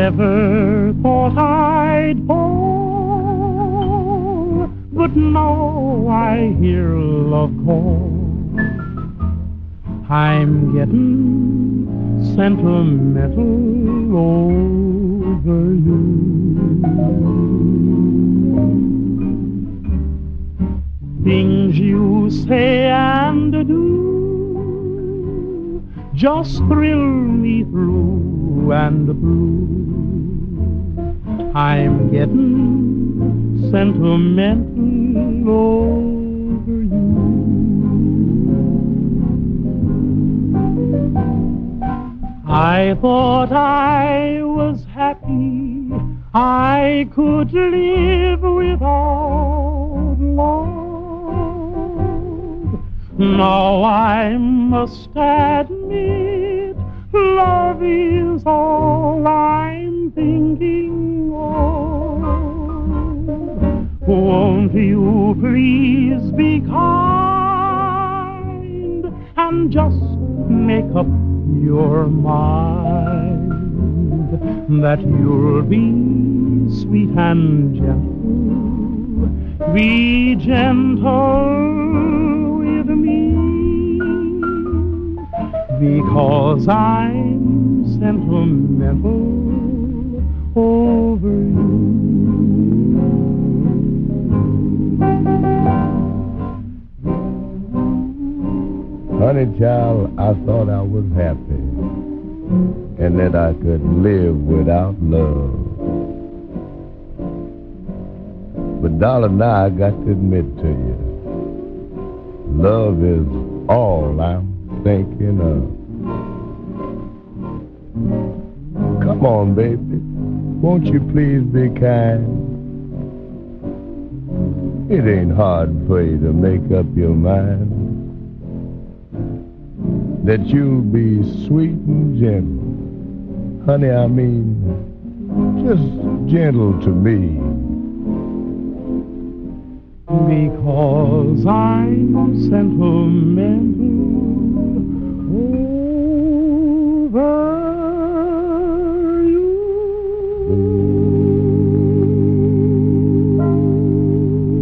never thought I'd fall, but now I hear love call. I'm getting sentimental over you. Things you say and do just thrill me through and through. I'm getting sentimental over you. I thought I was happy, I could live without love. Now I must admit, love is all I'm thinking of. Won't you please be kind and just make up your mind that you'll be sweet and gentle. Be gentle with me, because I'm sentimental over you. Honey child, I thought I was happy and that I could live without love. But darling, now I got to admit to you, love is all I'm thinking of. Come on, baby, won't you please be kind? It ain't hard for you to make up your mind that you'll be sweet and gentle. Honey, I mean, just gentle to me. Because I'm sentimental